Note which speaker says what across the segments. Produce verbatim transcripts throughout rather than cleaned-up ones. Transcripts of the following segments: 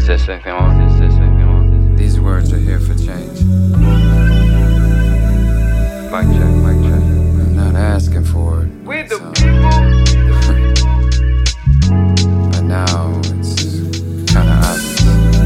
Speaker 1: These words are here for change.
Speaker 2: Mic check, mic check.
Speaker 1: I'm not asking for it.
Speaker 2: We the
Speaker 1: so.
Speaker 2: people.
Speaker 1: But now it's kinda obvious.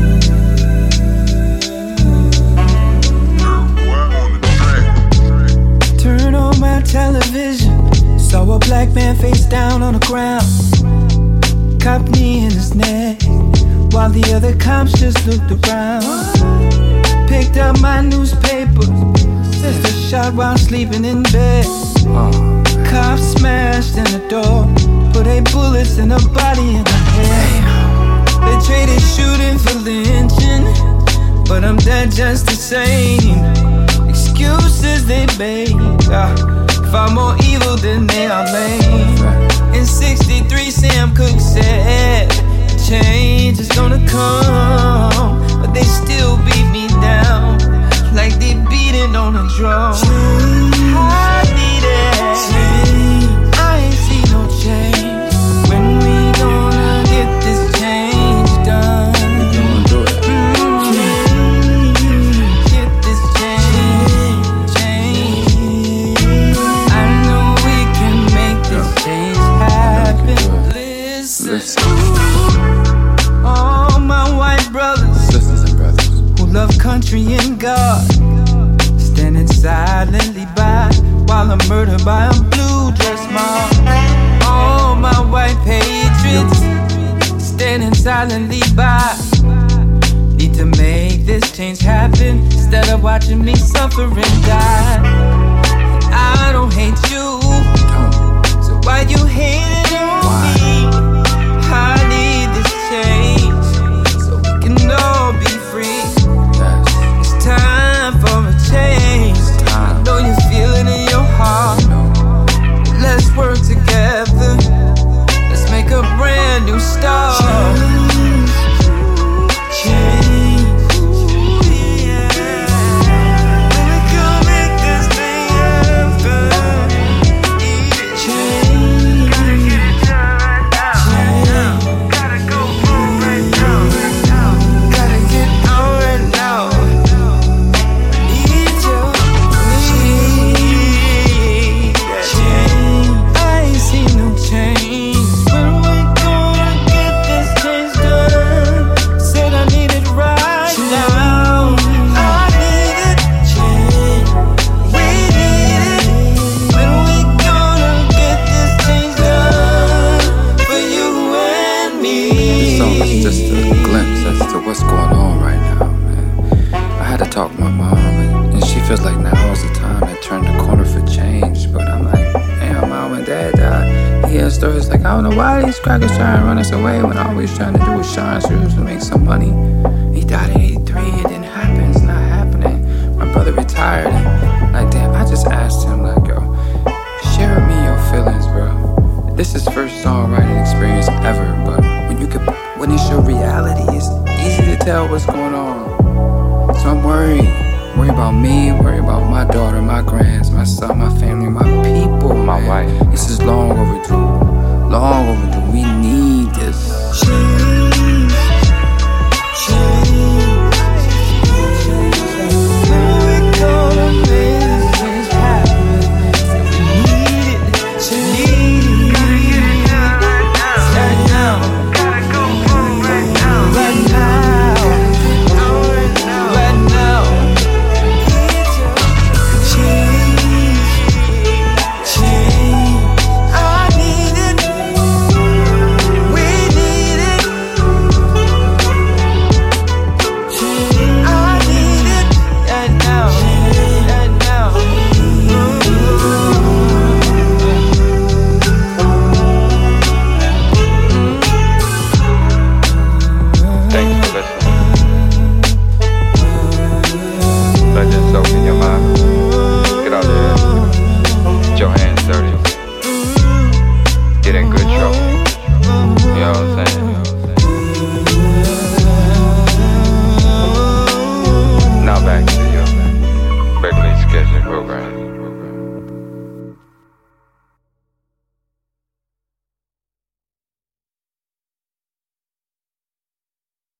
Speaker 3: Turn on my television, saw a black man face down on the ground. Cop knee in his neck, while the other cops just looked around. Picked up my newspaper, just a shot while sleeping in bed.
Speaker 1: Oh,
Speaker 3: Cops smashed in the door, put eight bullets in her body and her head. They traded shooting for lynching, but I'm dead just the same. Excuses they make, uh, far more evil than they are lame. In sixty-three, Sam Cooke said, change is gonna come, but they still beat me down like they beating on a drum. I need it. I ain't see no change. When we gonna get this change done?
Speaker 1: we gonna do it.
Speaker 3: Mm, Get this change, change. I know we can make this change happen. Listen,
Speaker 1: Listen,
Speaker 3: all my white brothers
Speaker 1: sisters and brothers.
Speaker 3: who love country and God, standing silently by while I'm murdered by a blue dress mob. All my white patriots standing silently by, need to make this change happen instead of watching me suffer and die. I don't hate you,
Speaker 1: Don't.
Speaker 3: so why you hating on me? I need this change so we can all be free.
Speaker 1: Yes.
Speaker 3: It's time for a change.
Speaker 1: Time.
Speaker 3: Know you feel it in your heart.
Speaker 1: You know.
Speaker 3: Let's work together. Let's make a brand new start. Change. We can make this thing happen. Change.
Speaker 2: Gotta go home right now.
Speaker 3: Gotta get out right now. Need you. Need that change. I ain't seen no change. When we gonna get this change done? Said I need it right now. I need it. Change. We need it. When we gonna get this change done? For you and me.
Speaker 1: This song is just a glimpse as to what's going on right now, man. I had to talk to my mom, and, and she feels like now is the time to turn the corner for change. But I'm like, damn, mom and dad died. He has stories like, I don't know why these crackers trying to run us away when all we was trying to do was shine shoes to make some money. He died in eighty-three, it didn't happen, it's not happening. My brother retired, and like, damn, I just asked him, like, yo, share with me your feelings, bro. This is first songwriting experience ever, but when you could, when it's your reality, it's easy to tell what's going on. So I'm worried, worried about me, worried about my daughter, my grands, my son, my family, my people,
Speaker 2: My
Speaker 1: man.
Speaker 2: wife.
Speaker 1: This is long overdue, long overdue. We need this.